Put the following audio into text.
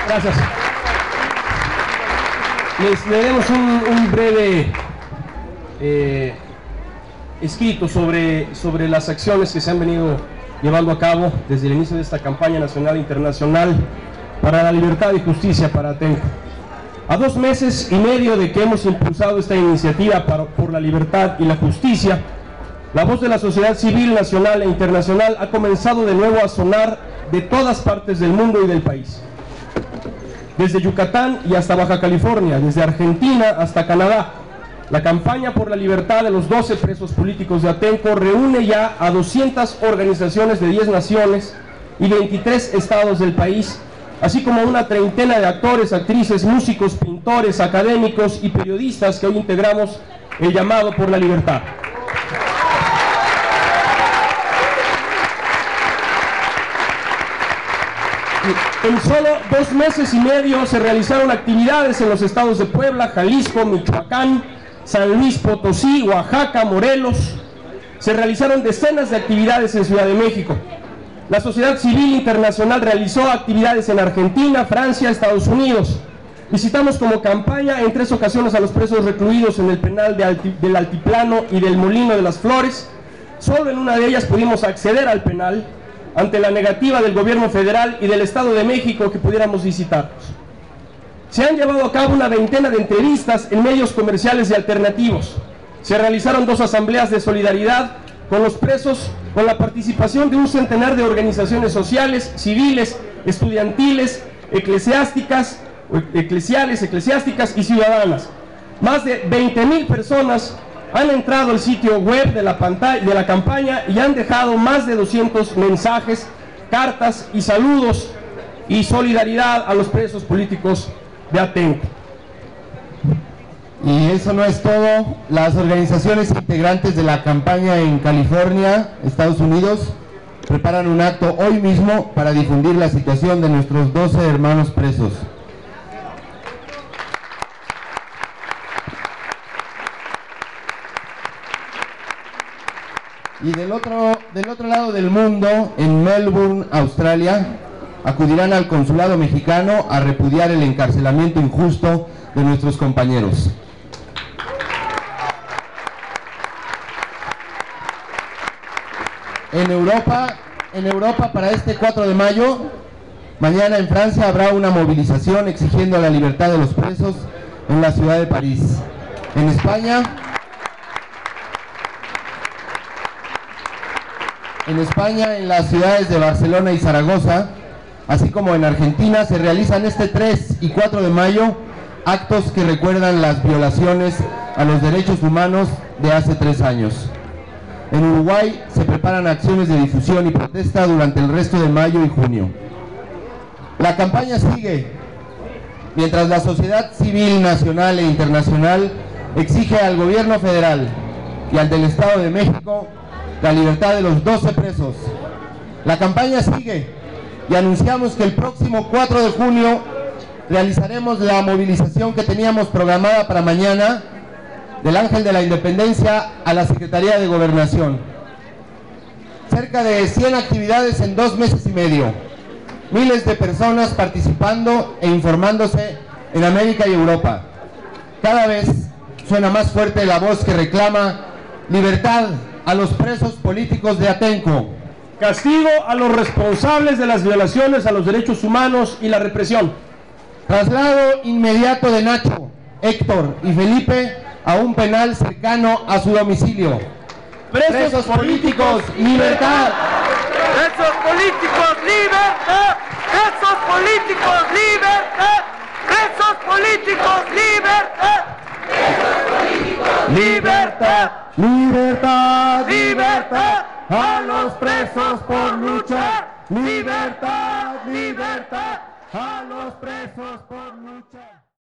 Gracias. Les leeremos un breve escrito sobre las acciones que se han venido llevando a cabo desde el inicio de esta campaña nacional e internacional para la libertad y justicia para Atenco. A 2 meses y medio de que hemos impulsado esta iniciativa por la libertad y la justicia, la voz de la sociedad civil nacional e internacional ha comenzado de nuevo a sonar de todas partes del mundo y del país. Desde Yucatán y hasta Baja California, desde Argentina hasta Canadá, la campaña por la libertad de los 12 presos políticos de Atenco reúne ya a 200 organizaciones de 10 naciones y 23 estados del país, así como una treintena de actores, actrices, músicos, pintores, académicos y periodistas que hoy integramos el llamado por la libertad. En solo 2 meses y medio se realizaron actividades en los estados de Puebla, Jalisco, Michoacán, San Luis Potosí, Oaxaca, Morelos. Se realizaron decenas de actividades en Ciudad de México. La sociedad civil internacional realizó actividades en Argentina, Francia, Estados Unidos. Visitamos como campaña en 3 ocasiones a los presos recluidos en el penal del Altiplano y del Molino de las Flores. Solo en una de ellas pudimos acceder al penal ante la negativa del gobierno federal y del Estado de México que pudiéramos visitarlos. Se han llevado a cabo una veintena de entrevistas en medios comerciales y alternativos. Se realizaron 2 asambleas de solidaridad con los presos, con la participación de un centenar de organizaciones sociales, civiles, estudiantiles, eclesiásticas y ciudadanas. Más de 20,000 personas han entrado al sitio web de la campaña y han dejado más de 200 mensajes, cartas y saludos y solidaridad a los presos políticos de Atenco. Y eso no es todo. Las organizaciones integrantes de la campaña en California, Estados Unidos, preparan un acto hoy mismo para difundir la situación de nuestros 12 hermanos presos. Y del otro lado del mundo, en Melbourne, Australia, acudirán al consulado mexicano a repudiar el encarcelamiento injusto de nuestros compañeros. En Europa, para este 4 de mayo, mañana en Francia habrá una movilización exigiendo la libertad de los presos en la ciudad de París. En España, en las ciudades de Barcelona y Zaragoza, así como en Argentina, se realizan este 3 y 4 de mayo actos que recuerdan las violaciones a los derechos humanos de hace 3 años. En Uruguay se preparan acciones de difusión y protesta durante el resto de mayo y junio. La campaña sigue, mientras la sociedad civil nacional e internacional exige al gobierno federal y al del Estado de México la libertad de los 12 presos. La campaña sigue y anunciamos que el próximo 4 de junio realizaremos la movilización que teníamos programada para mañana del Ángel de la Independencia a la Secretaría de Gobernación. Cerca de 100 actividades en 2 meses y medio. Miles de personas participando e informándose en América y Europa. Cada vez suena más fuerte la voz que reclama libertad a los presos políticos de Atenco. Castigo a los responsables de las violaciones a los derechos humanos y la represión. Traslado inmediato de Nacho, Héctor y Felipe a un penal cercano a su domicilio. Presos políticos, libertad. Presos políticos, libertad. Presos políticos, libertad. Presos políticos, libertad. Libertad, libertad, libertad a los presos por luchar. Libertad, libertad a los presos por luchar.